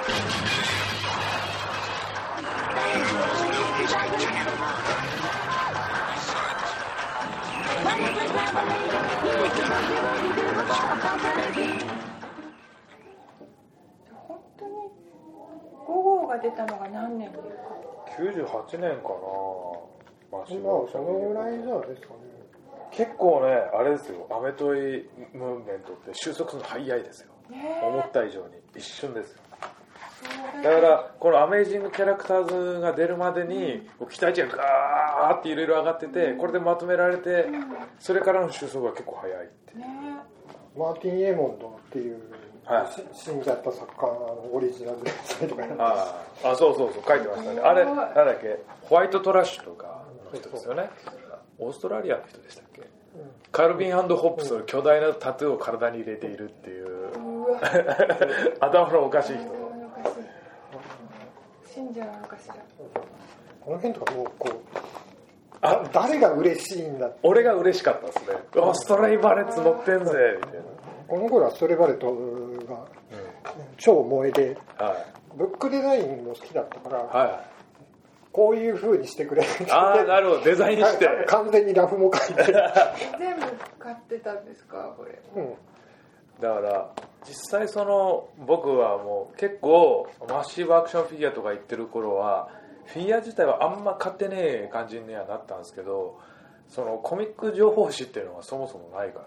本当に5号が出たのが何年ですか ？98年かな。 まあそのぐらいじゃないですかね。 結構ねあれですよ、アメトイムーブメントって収束するの早いですよ、思った以上に一瞬ですよ。だからこのアメージングキャラクターズが出るまでに期待値がガーっていろいろ上がってて、これでまとめられて、それからの収束が結構早いって。 マーティン・エモンドっていう、死んじゃった作家のオリジナルでとかそう書いてましたね。あれなんだっけ、ホワイトトラッシュとかの人ですよね。オーストラリアの人でしたっけ、カルビン&ホップスの巨大なタトゥーを体に入れているっていう頭のおかしい人。 死んじゃうのかしら。 この辺とかもうこう誰が嬉しいんだって。 俺が嬉しかったですね。ストレイバレッツ乗ってんぜみたいな。 この頃はストレイバレットが超萌えで、ブックデザインも好きだったから、こういう風にしてくれる。 なるほど、デザインして完全にラフも書いて全部買ってたんですかこれ。 だから実際その僕はもう結構マッシブアクションフィギュアとか言ってる頃はフィギュア自体はあんま買ってねえ感じにはなったんですけど、そのコミック情報誌っていうのがそもそもないから、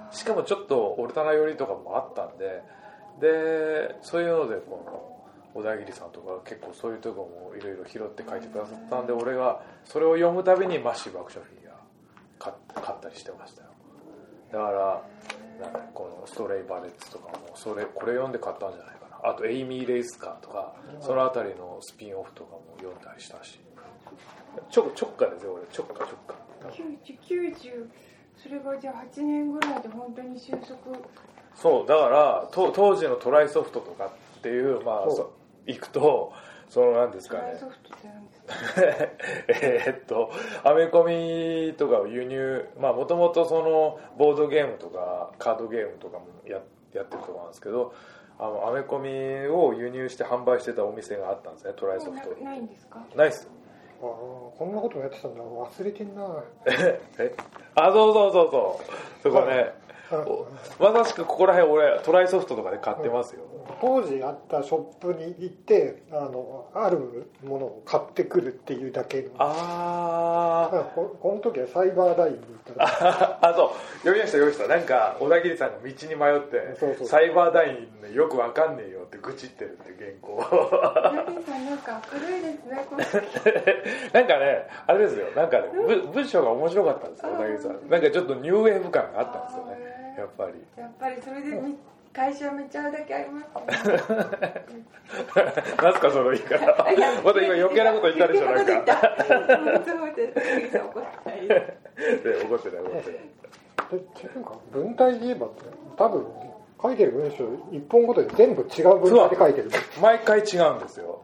しかもちょっとオルタナ寄りとかもあったんで、そういうのでこの小田切さんとか結構そういうとこもいろいろ拾って書いてくださったんで、俺がそれを読むたびにマッシブアクションフィギュア買ったりしてましたよ。だからなんかこのストレイバレッツとかもこれ読んで買ったんじゃないかな。あとエイミー・レイスカーとかそのあたりのスピンオフとかも読んだりしたし、ちょっかですよ俺。ちょっか 90それがじゃあ8年ぐらいで本当に収束。 そうだから当時のトライソフトとかっていう行くとそのなんですかね、 トライソフトって何ですかアメコミとかを輸入、もともとそのボードゲームとかカードゲームとかもやってるところなんですけど、アメコミを輸入して販売してたお店があったんですね、トライソフト。 ないんですか？ ないっす。 こんなこともやってたんだ、忘れてんな。 そうそこね、まさしくここら辺俺トライソフトとかで買ってますよ。 当時あったショップに行ってあるものを買ってくるっていうだけの。この時はサイバーダインに行ったらそう読みました。なんか小田切さんが道に迷ってサイバーダインよくわかんねえよって愚痴ってるって原稿。 小田切さんなんか明るいですねこの時。 なんかねあれですよ、なんかね文章が面白かったんですよ小田切さん。なんかちょっとニューウェーブ感があったんですよね。やっぱりそれで会社めちゃうだけありますね。 なんすかその言い方。また今余計なこと言ったでしょ。なんか怒ってない。 文体で言えば多分書いてる文章一本ごとに全部違う文体で書いてる。 毎回違うんですよ。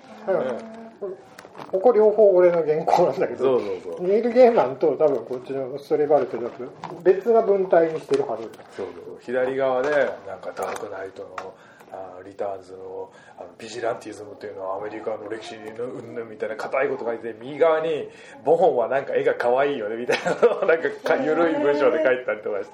ここ両方俺の原稿なんだけど、ニール・ゲーマンと多分こっちのストレバルトだと別な文体にしてるはず。 左側でなんかダークナイトのリターンズのビジランティズムというのはアメリカの歴史にうんぬんみたいな硬いこと書いて、右側にボホンはなんか絵が可愛いよねみたいなのをなんか緩い文章で書いたりとかして。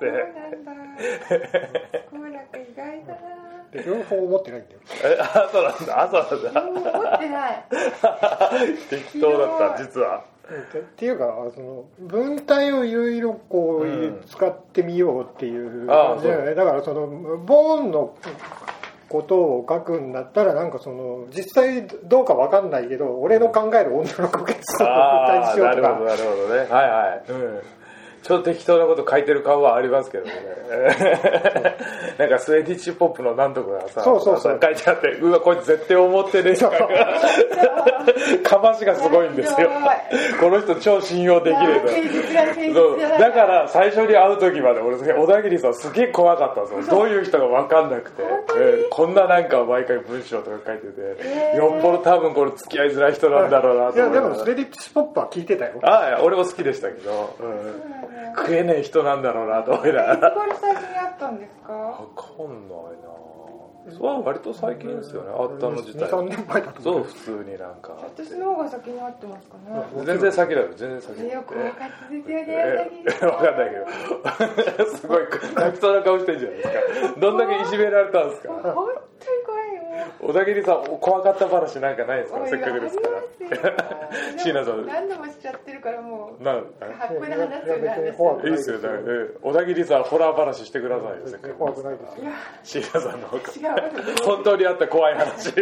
そうなんだ。意外だな。 両方思ってないんだよ。 そうなんだ。 思ってない。 適当だった実は。 っていうかその文体をいろいろこう使ってみようっていう感じだよね。だからそのボーンのことを書くんだったらなんかその実際どうかわかんないけど俺の考える女の子結構文体にしようとか。 なるほどね。ちょっと適当なこと書いてる感はありますけどね。なんかスウェディッチポップのなんとかがさ、書いてあって、うわこいつ絶対思ってねえとか、かましがすごいんですよ。この人超信用できる。だから最初に会う時まで俺小田切さんすげえ怖かったんですよ。どういう人が分かんなくて、こんななんか毎回文章とか書いてて、よっぽど多分これ付き合いづらい人なんだろうなと。 いやでもスウェディッチポップは聞いてたよ。 俺も好きでしたけど。食えねえ人なんだろうなと思いながら。 いつ頃最近会ったんですか？ わかんないな。 そう割と最近ですよね、あったの自体 2、3年前だと思う。 そう普通になんか私の方が先に会ってますかね。 全然先だよ、全然先だよ。 よく分かってですよね。 わかんないけどすごい泣きそうな顔してるじゃないですか。どんだけいじめられたんですか。 本当に怖いよ。 小田切さん怖かった話なんかないですか、せっかくですから。椎名さん何度もしちゃってるからもうなん発表で話すようなんですよ。 いいっすよ、だから小田切さんホラー話してくださいよ、せっかく怖くないですよ。 椎名さんの方が違う。 本当にあった怖い話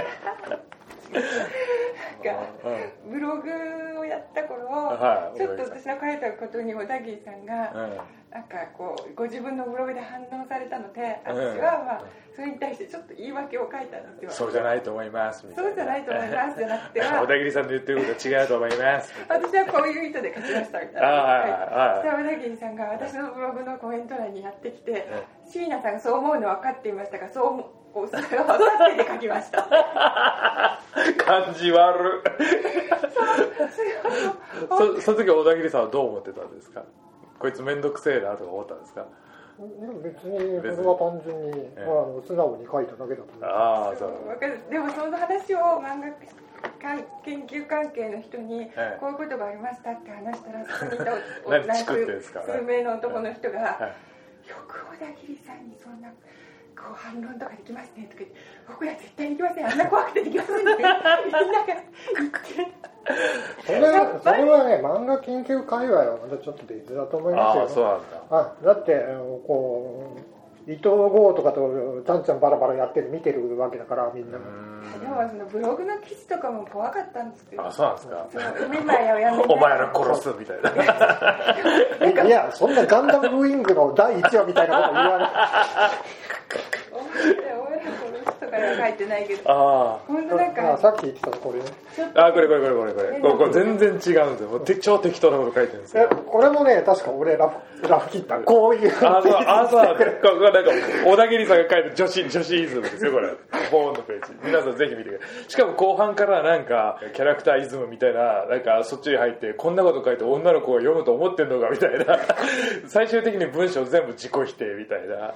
ブログをやった頃、 はい、 ちょっと私の書いたことに小田切さんが、なんかこうご自分のブログで反応されたので、私はまあそれに対してちょっと言い訳を書いたんですよ。 そうじゃないと思いますみたいな。 そうじゃないと思いますじゃなくては小田切さんの言ってることは違うと思います私はこういう意図で書きましたみたいな。そしたら小田切さんが私のブログのコメント欄にやってきて、椎名さんがそう思うの分かっていましたが、そうそれを分かってて書きました感じ悪その時小田切さんはどう思ってたんですか。こいつめんどくせえなとか思ったんですか。 別にそれは単純に、素直に書いただけだと思う。 ああ、そう。 でもその話を漫画研究関係の人にこういうことがありましたって話したら、そこにいた数名の男の人が、よく小田切さんにそんなこう反論とかできますねとか言って、僕ら絶対できません、あんな怖くてできませんってみんなが言ってそれはね、漫画研究界隈はまたちょっと別だと思いますよ。 ああ、そうなんだ。 だってこう伊藤剛とかとちゃんちゃんバラバラやってる見てるわけだから、みんなが。 でもそのブログの記事とかも怖かったんですけど。 あ、そうなんですか。お前ら殺すみたいな。 いや、そんなガンダムウィングの第1話みたいなこと言わない。 とか書いてないけど。 本当なんかさっき言ってたこれね。 これ全然違うんですよ。もう超適当なこと書いてるんですよ。 これもね、確か俺ラフ切った。こういう。 そうなんか小田切さんが書いてる女子イズムですよ、これ。ボーンのページ。皆さんぜひ見てください。しかも後半からなんかキャラクターイズムみたいな、なんかそっちに入ってこんなこと書いて女の子が読むと思ってんのかみたいな。最終的に文章全部自己否定みたいな。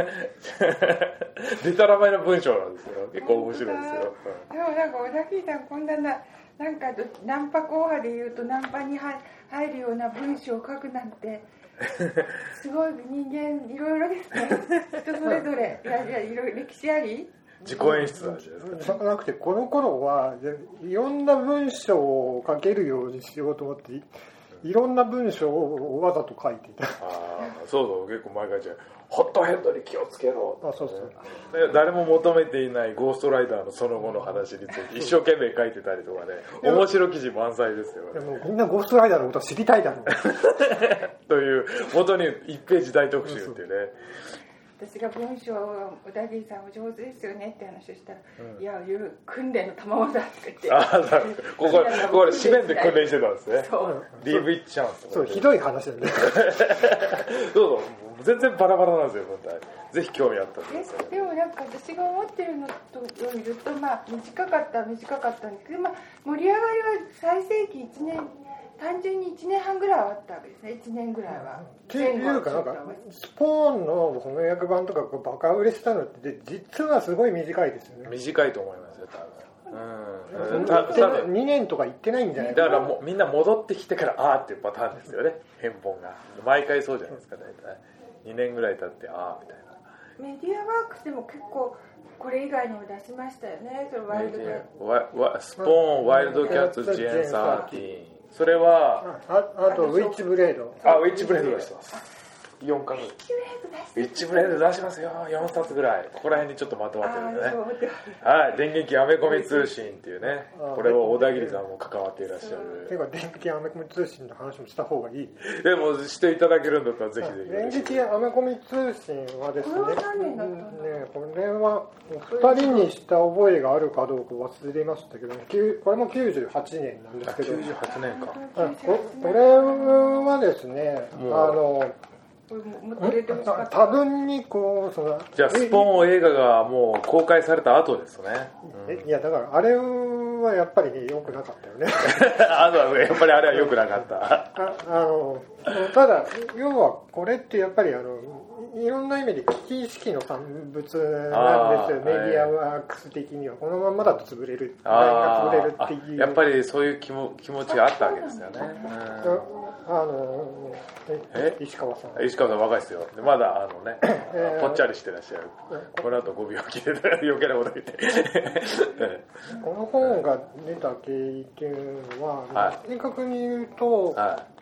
デタラメな文章なんですよ。結構面白いですよ。 でもなんか小田切さんこんななんかナンパ後派で言うとナンパに入るような文章を書くなんてすごい人間いろいろですね。人それぞれいろいろ歴史あり自己演出なんじゃないですか。 じゃなくて、この頃はいろんな文章を書けるようにしようと思って、いろんな文章をわざと書いていた。 そう結構前からじゃホットヘッドに気をつけろ。 そう誰も求めていないゴーストライダーのその後の話について一生懸命書いてたりとかね、面白記事満載ですよ。 でもみんなゴーストライダーのこと知りたいだろう。 という元に1ページ大特集っていうね。 私が文章を小田切さんお上手ですよねって話をしたら、いや訓練の賜物だって言って、 ここで紙面で訓練してたんですね。リーブイッチャンス。 そうひどい話なんだよ。 どうぞ、全然バラバラなんですよ、本当に。ぜひ興味あったらください。 でもなんか私が思ってるのと見ると、短かったんですけど、盛り上がりは最盛期1年単純に1年半ぐらいはあったわけですね。1年ぐらいは。 っていうかなんかスポーンの翻訳版とかバカ売れしたのって実はすごい短いですよね。 短いと思いますよ、多分。 2年とか行ってないんじゃないかな。だからみんな戻ってきてからあーっていうパターンですよね、返本が。毎回そうじゃないですか、大体。2年ぐらい経ってあーみたいな。 メディアワークスでも結構これ以外にも出しましたよね。それワイルドキャッツ。 スポーン、ワイルドキャッツ、ジェン13。それはあとウィッチブレード。 ウィッチブレード出してます。4巻ぐらい。ウィッチブレード出しますよ、4冊ぐらい。ここら辺にちょっとまとまってるんでね。はい、電撃アメコミ通信っていうね、これを小田切さんも関わっていらっしゃる。 ていうか電撃アメコミ通信の話もした方がいい。 でもしていただけるんだったらぜひぜひ。 電撃アメコミ通信はですね、これは2人にした覚えがあるかどうか忘れましたけど、これも98年なんですけど。 98年か。 これはですね、多分にこうじゃあスポーン映画がもう公開された後ですね。 いやだからあれはやっぱり良くなかったよね。 やっぱりあれは良くなかった。 ただ要はこれってやっぱりいろんな意味で危機意識の産物なんですよ、メディアワークス的には。このままだと潰れる、潰れるっていう。 やっぱりそういう気持ちがあったわけですよね。 石川さん。 石川さん若いですよ。まだぽっちゃりしてらっしゃる。この後5秒切れて余計なこと言って。 この本が出た経験は、正確に言うと、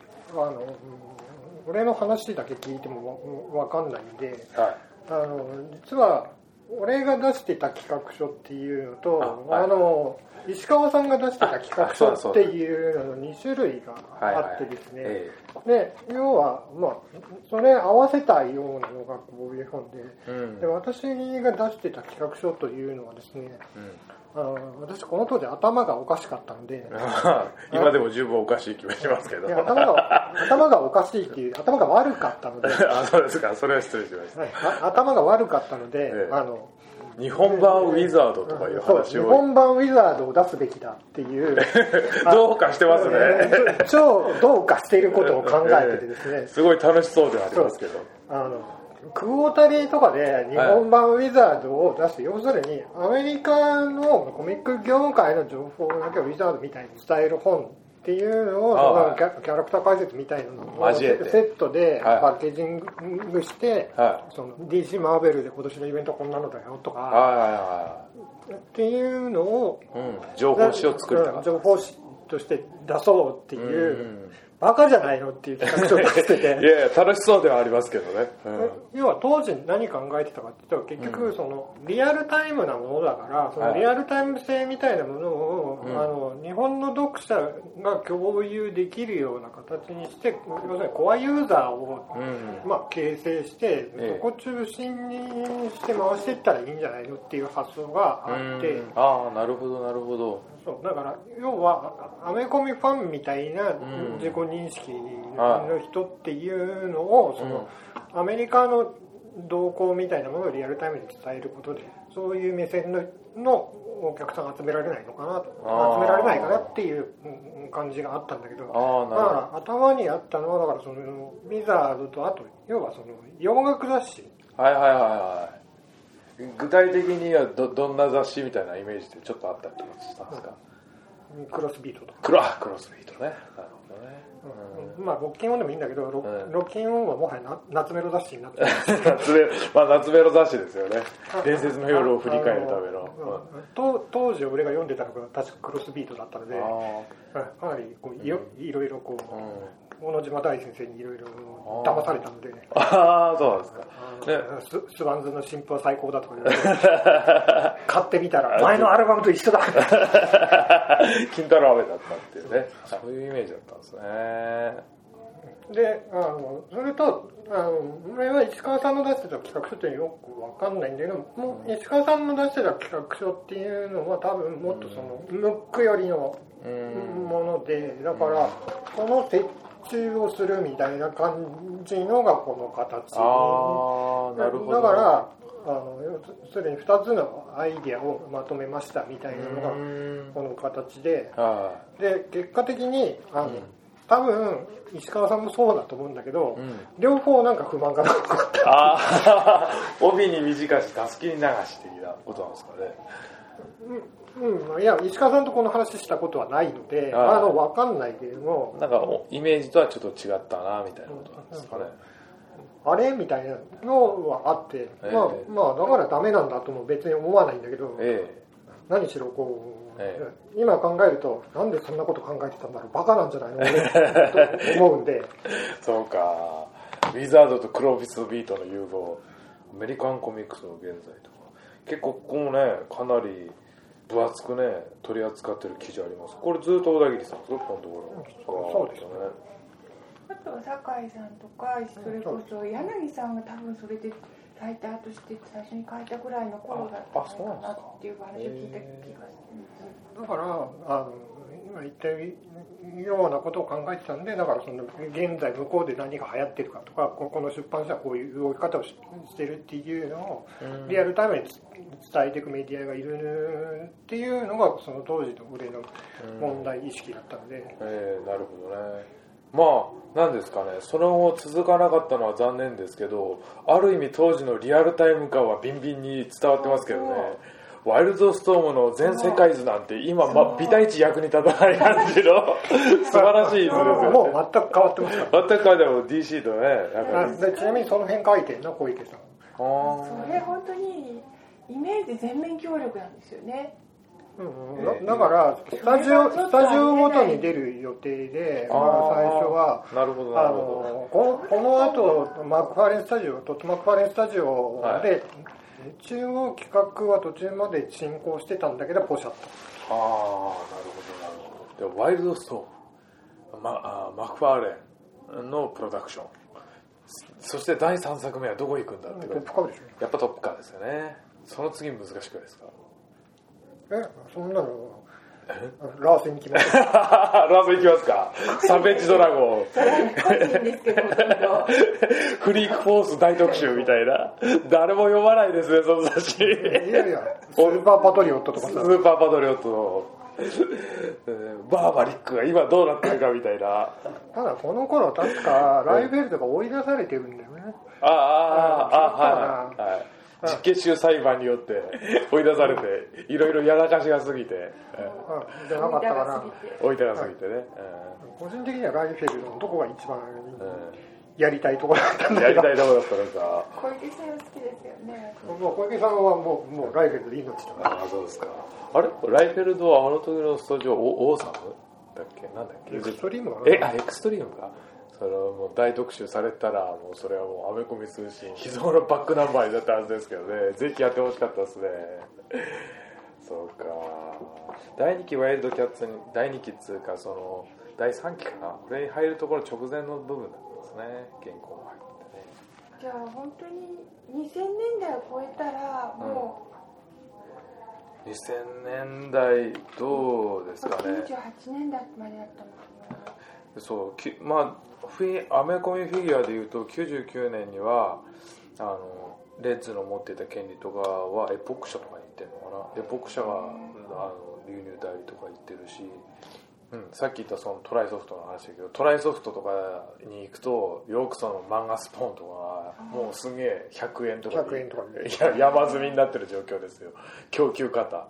俺の話だけ聞いても分かんないんで、実は俺が出してた企画書っていうのと、石川さんが出してた企画書っていうのの2種類があってですね、で要はそれ合わせたようなのがこういう本で、私が出してた企画書というのはですね、私この当時頭がおかしかったので今でも十分おかしい気がしますけど、 頭がおかしいっていう頭が悪かったのでそうですか、それは失礼しました、 頭が悪かったので、 日本版ウィザードとかいう話を、 日本版ウィザードを出すべきだっていうどうかしてますね超どうかしていることを考えててですね、 すごい楽しそうではありますけど、 クォータリーとかで日本版ウィザードを出して、要するにアメリカのコミック業界の情報だけをウィザードみたいに伝える本っていうのをキャラクター解説みたいなのをセットでパッケージングして、その DC マーベルで今年のイベントこんなのだよとかっていうのを、 情報誌を作りたかった、 情報誌として出そうっていう、バカじゃないのっていう企画書を出してていや楽しそうではありますけどね、 要は当時何考えてたかっていうと、結局そのリアルタイムなものだから、そのリアルタイム性みたいなものを、日本の読者が共有できるような形にして、要するにコアユーザーを、形成して、そこ中心にして回していったらいいんじゃないのっていう発想があって、 なるほどなるほど。 そうだから要はアメコミファンみたいな自己認識の人っていうのを、そのアメリカの動向みたいなものをリアルタイムに伝えることで、そういう目線のお客さん集められないのかな、集められないかなっていう感じがあったんだけど、だから頭にあったのは、だからそのウィザードと、あと要はその洋楽雑誌、 具体的にはどんな雑誌みたいなイメージでちょっとあったりしたんですか？ クロスビートとか。 クロスビートね。なるほどね。 ロッキンオンでもいいんだけど、ロッキンオンはもはや夏メロ雑誌になってます夏メロ雑誌ですよね。伝説の夜を振り返るための。 当時俺が読んでたのが確かクロスビートだったので、かなりいろいろこう、小野島大先生にいろいろ騙されたので、 そうなんですか。 スワンズの新譜は最高だとか言われて買ってみたら前のアルバムと一緒だ金太郎飴だったっていうね、そういうイメージだったんですね。 でそれと俺は石川さんの出してた企画書ってよく分かんないんだけど、石川さんの出してた企画書っていうのは多分もっとそのムック寄りのもので、だからこの折衷をするみたいな感じのがこの形。 なるほど。 だからすでに2つのアイディアをまとめましたみたいなのがこの形で、で結果的に多分石川さんもそうだと思うんだけど、両方なんか不満がなかった。 帯に短し、たすきに流し的なことなんですかね。 いや石川さんとこの話したことはないので分かんないけれども、 なんかイメージとはちょっと違ったなみたいなことなんですかね。 あれみたいなのはあって、だからダメなんだとも別に思わないんだけど、何しろこう、今考えるとなんでそんなこと考えてたんだろう、バカなんじゃないのと思うんでそうか、ウィザードとクロースビートの融合、アメリカンコミックスの現在とか、結構ここもねかなり分厚くね取り扱ってる記事あります。これずっと小田切さんですか、このところ。 そうですね。 あと酒井さんとか、それこそ柳さんが多分それでライターとして最初に書いたぐらいの頃だったのかなっていう話を聞いた気がする。 だから今言ったようなことを考えてたんで、だからその現在向こうで何が流行ってるかとか、この出版社はこういう動き方をしてるっていうのをリアルタイムに伝えていくメディアがいるっていうのがその当時の俺の問題意識だったので、 なるほどね。 まあなんですかね、その後続かなかったのは残念ですけど、ある意味当時のリアルタイム感はビンビンに伝わってますけどね。ワイルドストームの全世界図なんて今、ビタイチ役に立たない感じの素晴らしい図ですよね。 もう全く変わってますから、 全く変わっても DC とね。 ちなみにその辺書いてるの小池さん。 それ本当にイメージ全面協力なんですよね。 だからスタジオごとに出る予定で、最初はなるほどなるほど、この後マクファーレンスタジオトッドマクファーレンスタジオで、一応企画は途中まで進行してたんだけどポシャッと。 なるほどなるほど。でワイルドストーム、マクファーレンのプロダクション、そして第3作目はどこ行くんだっていう。 トップカーでしょ。 やっぱトップカーですよね。その次難しくないですか？ そんなのラーセンに決まってラーセン行きますか？サベッジドラゴンフリークフォース大特集みたいな。誰も読まないですね、その雑誌。いやいや、スーパーパトリオットとかさ、 スーパーパトリオットのバーバリックが今どうなってるかみたいな。 ただこの頃確かライフェルトが追い出されてるんだよね。 はい。実刑囚裁判によって追い出されて、いろいろやらかしが過ぎて、 じゃなかったかな。 追い出が過ぎてね。 個人的にはライフェルトのどこが一番やりたいところだったんだけど。 やりたいところだったのか。 小池さん好きですよね。 小池さんはもうライフェルトで命だから。 そうですか。あれライフェルトはあの時のスタジオオーサムだっけ、なんだっけ。 エクストリームエクストリームか。それはもう大特集されたら、もうそれはもうアメコミ通信秘蔵のバックナンバーになったはずですけどね。ぜひやってほしかったですね。そうか。第2期ワイルドキャッツに、第2期っつうかその第3期かな、これに入るところ直前の部分だったんですね、原稿も入ってね。 じゃあ本当に2000年代を超えたらもう、2000年代どうですかね。 98年代までだったのかな。 そうまあアメコミフィギュアでいうと99年にはレッズの持っていた権利とかはエポック社とかに行ってるのかな。エポック社が流入代理とか行ってるし、さっき言ったそのトライソフトの話だけど、トライソフトとかに行くとよくその漫画スポーンとかもうすげえ100円とか 100円とかいや山積みになってる状況ですよ、供給方。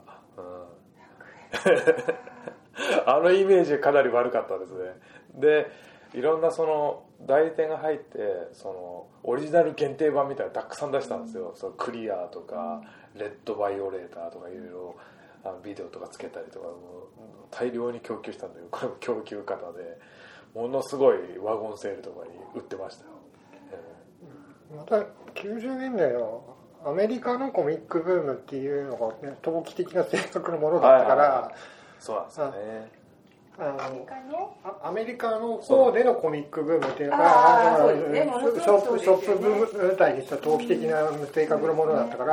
あのイメージかなり悪かったですね。でいろんなその代理店が入ってそのオリジナル限定版みたいなのたくさん出したんですよ。そのクリアとかレッドバイオレーターとかいろいろビデオとかつけたりとか大量に供給したんだけど、これも供給方でものすごいワゴンセールとかに売ってましたよ。 また90年代のアメリカのコミックブームっていうのが、ね、投機的な性格のものだったから、 そうなんですよね。 アメリカの方でのコミックブームっていうのがショップ舞台にした投機的な性格のものだったから、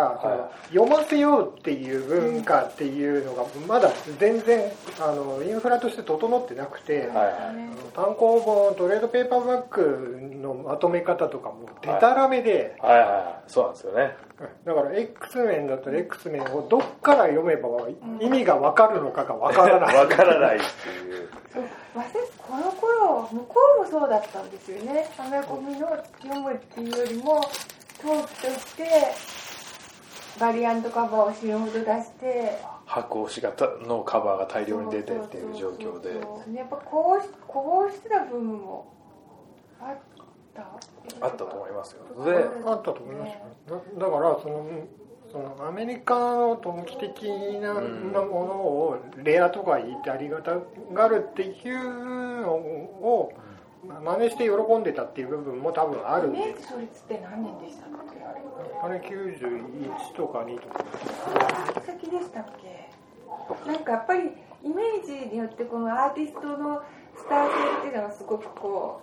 読ませようっていう文化っていうのがまだ全然インフラとして整ってなくて、単行本トレードペーパーバッグのまとめ方とかもデタラメで、 そうなんですよね。 だから X メンだったら X メンをどっから読めば意味が分かるのかが分からない分からないっていう。 この頃向こうもそうだったんですよね。アメコミの読むっていうよりも陶器としてバリアントカバーを死ぬほど出して白押し型のカバーが大量に出てっていう状況で、 やっぱこうしてた部分もあったと思いますよ。 あったと思いますよ。だからそのアメリカの投機的なものをレアとか言ってありがたがるっていうのを真似して喜んでたっていう部分も多分あるんで。 明治創立って何年でしたっけ？ あれ91とか2とか。 先でしたっけ？なんかやっぱりイメージによってこのアーティストのスター性っていうのがすごくこ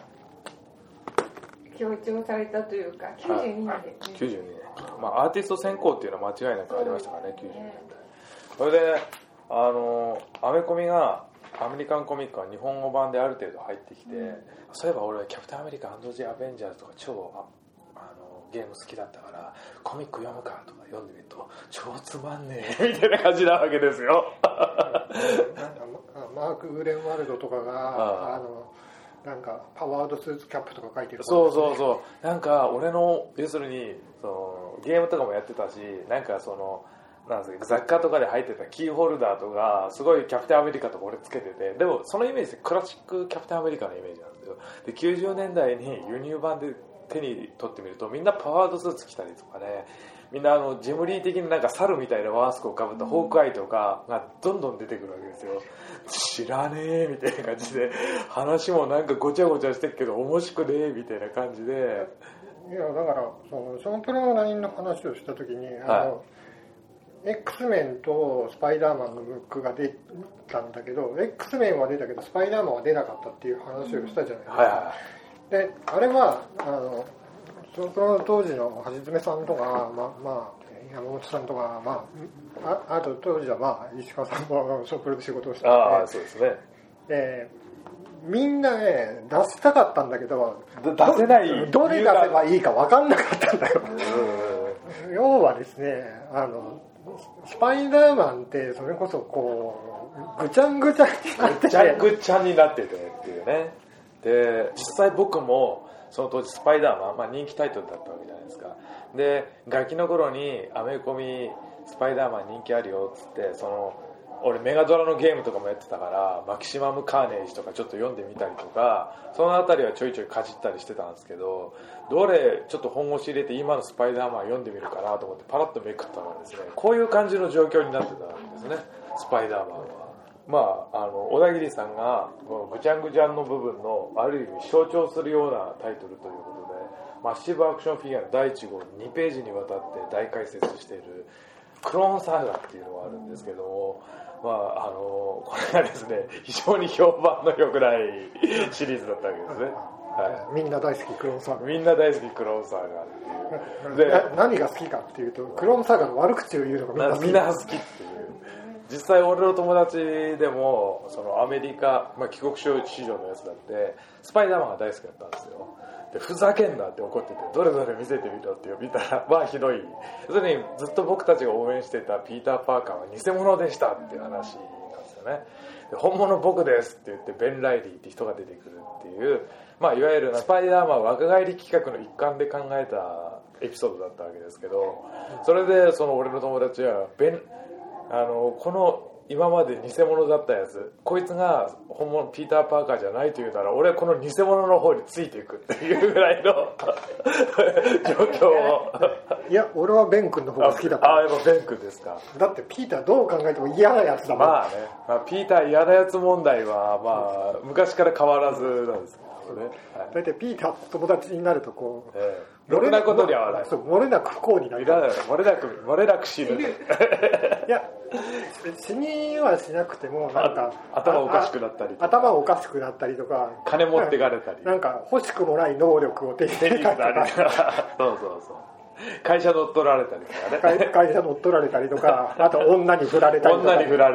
う、強調されたというか92年ですね。 92年。アーティスト選考っていうのは間違いなくありましたからね、90年代。それでアメコミがアメリカンコミックが日本語版である程度入ってきて、そういえば俺キャプテンアメリカアジアベンジャーズとか超ゲーム好きだったからコミック読むかとか読んでみると超つまんねえみたいな感じなわけですよ。 マーク・グレンワルドとかがなんかパワードスーツキャップとか書いてる、ね、 そうなんか俺の要するにそのゲームとかもやってたし、なんかそのなんですか雑貨とかで入ってたキーホルダーとかすごいキャプテンアメリカとか俺つけてて、でもそのイメージでクラシックキャプテンアメリカのイメージなんですよ。で90年代に輸入版で手に取ってみるとみんなパワードスーツ着たりとかね、みんなジムリー的になんか猿みたいなマスクをかぶったホークアイとかがどんどん出てくるわけですよ。知らねえみたいな感じで、話もなんかごちゃごちゃしてるけど面白くねえみたいな感じで、 いやだからそのショーンプロの9の話をした時に、X メンとスパイダーマンのブックが出たんだけど、 X メンは出たけどスパイダーマンは出なかったっていう話をしたじゃないですか、であれはショーンプロの当時の橋爪さんとか、山本さんとか、あと当時は石川さんもショープロで仕事をしたので、 そうですね、 みんなね出したかったんだけど出せない、 どれ出せばいいか分かんなかったんだよ要はですね、スパイダーマンってそれこそこうぐちゃんぐちゃになってて、 ぐちゃになっててっていうね。で実際僕もその当時スパイダーマン、人気タイトルだったわけじゃないですか。でガキの頃にアメコミスパイダーマン人気あるよっつって、その俺メガドラのゲームとかもやってたからマキシマムカーネージとかちょっと読んでみたりとか、そのあたりはちょいちょいかじったりしてたんですけど、どれちょっと本腰入れて今のスパイダーマン読んでみるかなと思ってパラッとめくったらですね、こういう感じの状況になってたんですね、スパイダーマンは。小田切さんがぐちゃんぐちゃんの部分のある意味象徴するようなタイトルということで、マッシブアクションフィギュアの第1号2ページにわたって大解説しているクローンサーガっていうのがあるんですけども、これがですね非常に評判の良くないシリーズだったわけですね、 みんな大好きクローンサーガ、 みんな大好きクローンサーガっていうで何が好きかっていうと、クローンサーガの悪口を言うのがみんな好きっていう。実際俺の友達でもそのアメリカ、帰国子女のやつだってスパイダーマンが大好きだったんですよ。でふざけんなって怒ってて、どれどれ見せてみろって見たらひどい。要するにずっと僕たちが応援してたピーター・パーカーは偽物でしたっていう話なんですよね。で本物僕ですって言ってベン・ライリーって人が出てくるっていう、いわゆるスパイダーマン若返り企画の一環で考えたエピソードだったわけですけど、それでその俺の友達はこの今まで偽物だったやつ、こいつが本物ピーター・パーカーじゃないというなら俺はこの偽物の方についていくっていうぐらいの状況をいや俺はベン君の方が好きだから。 やっぱベン君ですか。 だってピーターどう考えても嫌なやつだもん。 ピーター嫌なやつ問題は昔から変わらずなんですけどね。 だいたいピーターと友達になるとこう、 ろくなことには合わない。 漏れなく不幸になる。 漏れなく死ぬ。 いや死にはしなくてもなんか頭おかしくなったりとか、 頭おかしくなったりとか、 金持ってかれたり、 なんか欲しくもない能力を手に入れたりとかそう会社乗っ取られたりとかね。 会社乗っ取られたりとか、あと女に振られたりとか、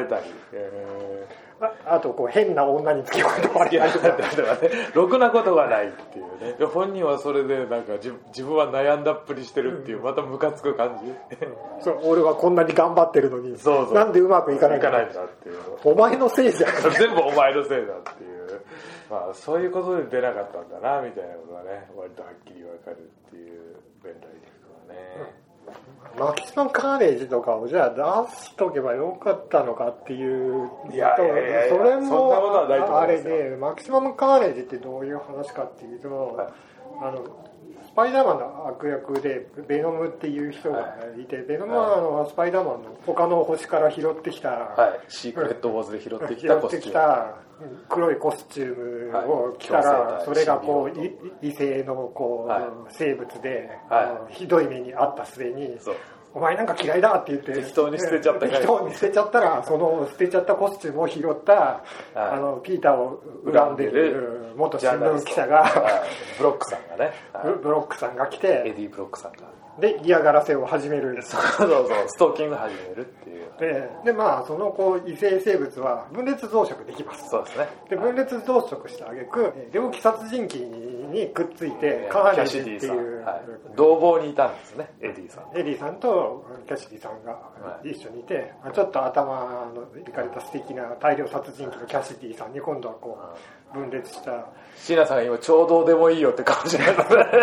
あとこう変な女に付き込まれたりとかろくなことがないっていうね。本人はそれでなんか自分は悩んだっぷりしてるっていう、またムカつく感じ。 そう俺はこんなに頑張ってるのになんでうまくいかないんだっていう。 お前のせいじゃん全部お前のせいだっていう、そういうことで出なかったんだなみたいなことがね割とはっきり分かるっていうベン・ライリーはね。 マキシマムカーネージとかをじゃあ出しとけばよかったのかっていうと、それもあれで、マキシマムカーネージってどういう話かっていうと、スパイダーマンの悪役でベノムっていう人がいて、ベノムはスパイダーマンの他の星から拾ってきた、 シークレットウォーズで拾ってきた黒いコスチュームを着たら、それがこう異性のこう生物でひどい目に遭った末に、お前なんか嫌いだって言って適当に捨てちゃったら、その捨てちゃったコスチュームを拾ったピーターを恨んでる元新聞記者がブロックさんがね、 ブロックさんが来て、 エディ・ブロックさんがで嫌がらせを始める。 そうストーキングを始めるっていう。 でまあその異性生物は分裂増殖できます。 そうですね。 で分裂増殖した挙句猟奇殺人鬼にくっついてカーネージっていう、 同房にいたんですね。エディさんとキャシディさんが一緒にいて、ちょっと頭のいかれた素敵な大量殺人鬼のキャシディさんに今度は分裂した椎名さんが今ちょうどでもいいよって顔してますね。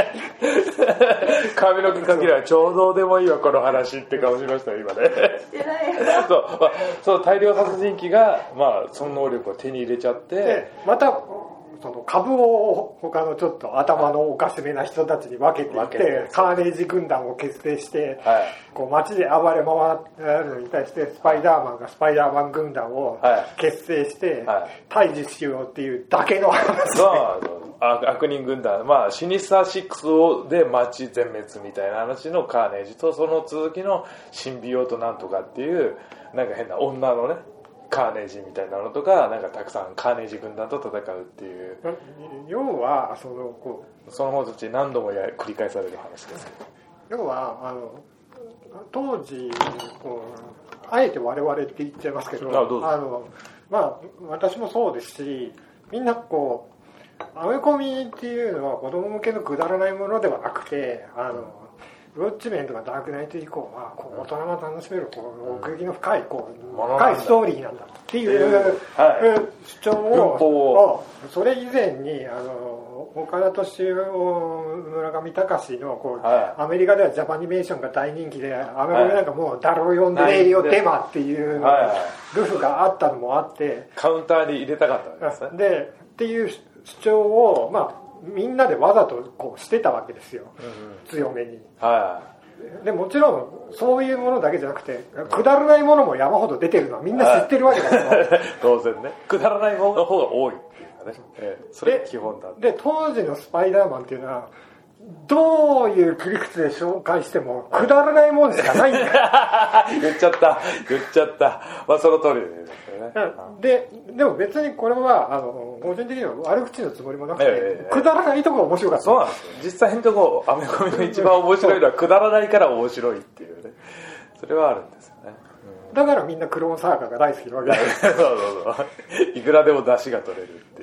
髪の毛かけりゃちょうどでもいいわこの話って顔しましたよ今ね。そう、大量殺人鬼がその能力を手に入れちゃってまたその株を他のちょっと頭のおかしめな人たちに分けていってカーネージ軍団を結成して、街で暴れ回るのに対してスパイダーマンがスパイダーマン軍団を結成して対峙しようっていうだけの話。 悪人軍団、シニスター6で街全滅みたいな話のカーネージと、その続きのシンビオートなんとかっていうなんか変な女のねカーネージみたいなのとか、なんかたくさんカーネージ軍団と戦うっていう、 要はその方たち何度も繰り返される話ですけど、要は当時あえて我々って言っちゃいますけど、私もそうですし、みんなアメコミっていうのは子供向けのくだらないものではなくて、ウォッチメンとかダークナイト以降は大人が楽しめる奥行きの深い深いストーリーなんだっていう主張を、それ以前に岡田敏夫、村上隆のアメリカではジャパニメーションが大人気で、アメリカなんかもう誰を呼んでねえよデマっていうルフがあったのもあって、 カウンターに入れたかったんですね。 でっていう主張をみんなでわざとしてたわけですよ、強めに。でもちろんそういうものだけじゃなくてくだらないものも山ほど出てるのはみんな知ってるわけだから当然ね、くだらないものの方が多いっていうかね、それが基本だ。 で当時のスパイダーマンっていうのはどういう切り口で紹介してもくだらないもんしかないんだよ。 言っちゃったその通りですよね。でも別にこれは個人的には悪口のつもりもなくて、くだらないところが面白かった。 そうなんですよ。実際のところアメコミの一番面白いのはくだらないから面白いっていうね、それはあるんですよね。 だからみんなクローンサーガーが大好きなわけです。 そういくらでも出汁が取れるっていう。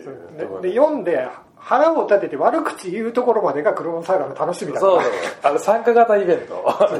で読んで腹を立てて悪口言うところまでがクローンサーガーの楽しみだから。 そう参加型イベント。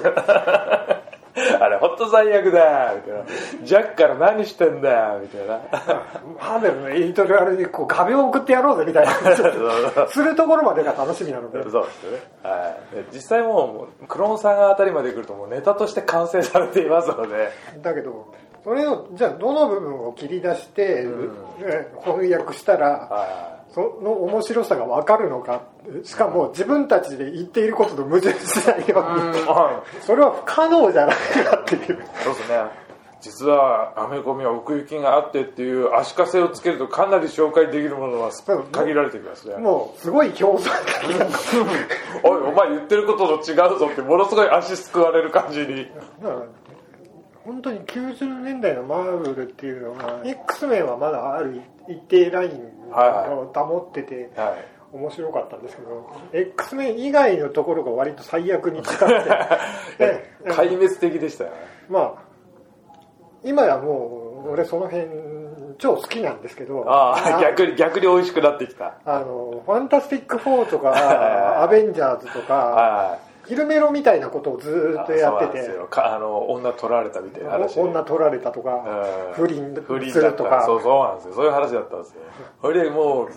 あれホット最悪だみたいな、ジャックから何してんだみたいな、 ハーベルのエディトリアルに画鋲を送ってやろうぜみたいなするところまでが楽しみなので。 そうですよね。実際もうクローンサーガーあたりまで来るともうネタとして完成されていますので。 だけどそれをじゃあどの部分を切り出して翻訳したらその面白さが分かるのか、しかも自分たちで言っていることと矛盾しないように、それは不可能じゃないかっていう。 そうですね。実はアメコミは奥行きがあってっていう足かせをつけるとかなり紹介できるものは限られてきますね。 もうすごい競争的なお前言ってることと違うぞってものすごい足すくわれる感じに。 本当に90年代のマーブルっていうのは X メンはまだある一定ラインを保ってて面白かったんですけど、X メン以外のところが割と最悪に近くて壊滅的でしたよね。 今やもう俺その辺超好きなんですけど、 逆に美味しくなってきた。 ファンタスティック4とかアベンジャーズとかヒルメロみたいなことをずっとやってて、 女取られたみたいな話、 女取られたとか不倫するとか、 そうなんですよ、そういう話だったんですよ。それでもう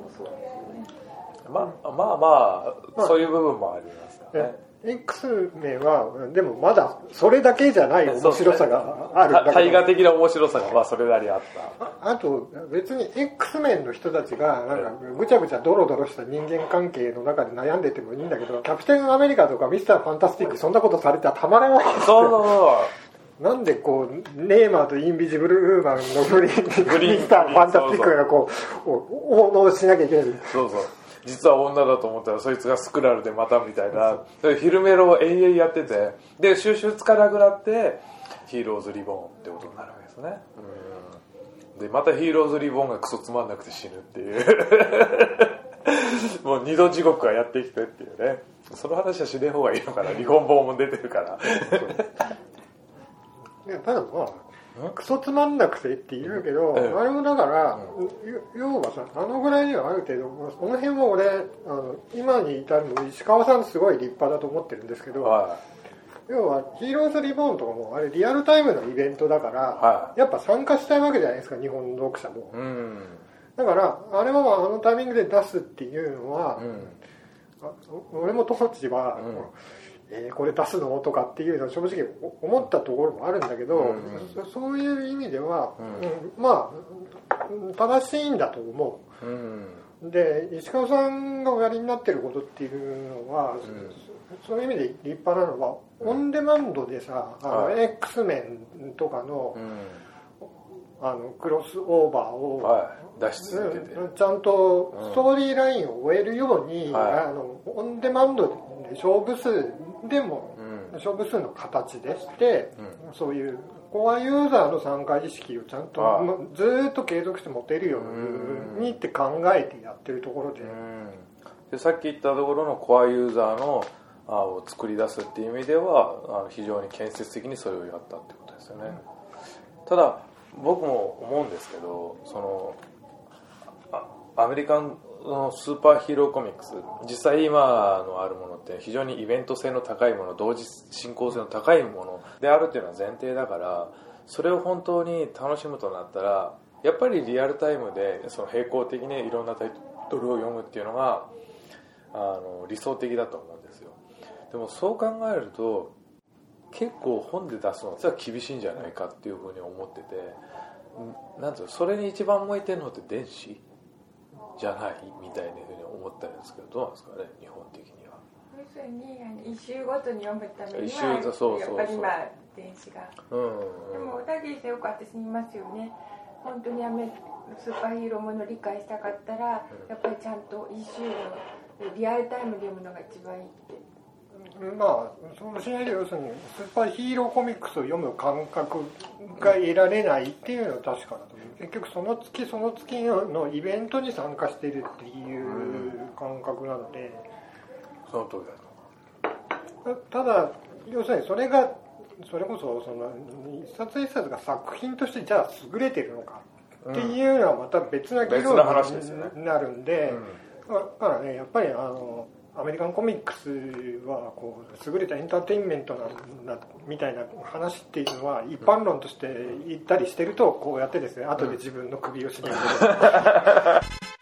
そういう部分もありますよね。 X メンはでもまだそれだけじゃない面白さがあるんだけど、 大河的な面白さがそれなりあった。 あと別に X メンの人たちがなんかぐちゃぐちゃドロドロした人間関係の中で悩んでてもいいんだけど、キャプテンアメリカとかミスターファンタスティックそんなことされたらたまらないんですよ。なんでネーマーとインビジブルウーマンのフリーミスターファンタスティックが応能しなきゃいけない。 そう実は女だと思ったらそいつがスクラルでまたみたいな、ヒルメロを永遠やってて、で収集つかなくなってヒーローズリボーンってことになるわけですね。でまたヒーローズリボーンがクソつまんなくて死ぬっていうもう二度地獄がやってきてっていうね。 その話はしねえ方がいいのかな、日本本も出てるからいやただまあクソつまんなくてって言うけど、あれもだから、要はさ、あのぐらいにはある程度、この辺も俺今に至るの石川さんすごい立派だと思ってるんですけど、要はヒーローズリボーンとかもあれリアルタイムのイベントだから、やっぱ参加したいわけじゃないですか、日本の読者も。だからあれはあのタイミングで出すっていうのは、俺も当時は、これ出すのとかっていうのは正直思ったところもあるんだけど、そういう意味では、まあ正しいんだと思う、で石川さんがおやりになってることっていうのは、そういう意味で立派なのは、オンデマンドでさ、X メンとかの、クロスオーバーを、 出し続けてちゃんとストーリーラインを終えるように、オンデマンドで勝負数でも、勝負数の形でして、そういうコアユーザーの参加意識をちゃんとずっと継続して持てるようにって考えてやってるところで、さっき言ったところのコアユーザーのを作り出すっていう意味では非常に建設的にそれをやったってことですよね。ただ僕も思うんですけど、そのアメリカンのスーパーヒーローコミックス、実際今のあるものって非常にイベント性の高いもの、同時進行性の高いものであるっていうのは前提だから、それを本当に楽しむとなったらやっぱりリアルタイムでその並行的にいろんなタイトルを読むっていうのが理想的だと思うんですよ。でもそう考えると結構本で出すのは厳しいんじゃないかっていうふうに思ってて、なんていうの、それに一番向いてるのって電子じゃないみたいなふうに思ったんですけど、どうなんですかね、日本的には。 要するに一周ごとに読むためにはやっぱり今電子が、でも小田切さんよく私に言いますよね、本当にスーパーヒーローものを理解したかったら、やっぱりちゃんと一周をリアルタイムで読むのが一番いいって。 まあそのしないで、要するにスーパーヒーローコミックスを読む感覚が得られないっていうのは確かだと思う。結局その月その月のイベントに参加しているっていう感覚なので、 その通りだと。 ただ要するにそれこそその一冊一冊が作品としてじゃあ優れてるのかっていうのはまた別な議論になるんで、だからね、やっぱりアメリカンコミックスはこう優れたエンターテインメントなんだみたいな話っていうのは一般論として言ったりしてると、こうやってですね、後で自分の首を絞めて